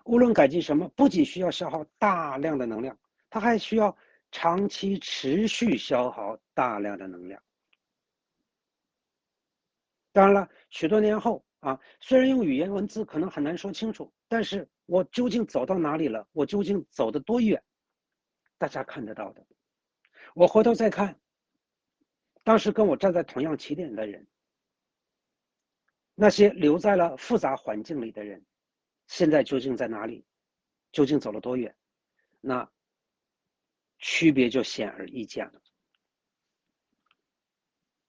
无论改进什么，不仅需要消耗大量的能量，它还需要长期持续消耗大量的能量。当然了，许多年后啊，虽然用语言文字可能很难说清楚，但是我究竟走到哪里了，我究竟走得多远，大家看得到的。我回头再看，当时跟我站在同样起点的人，那些留在了复杂环境里的人，现在究竟在哪里？究竟走了多远？那区别就显而易见了。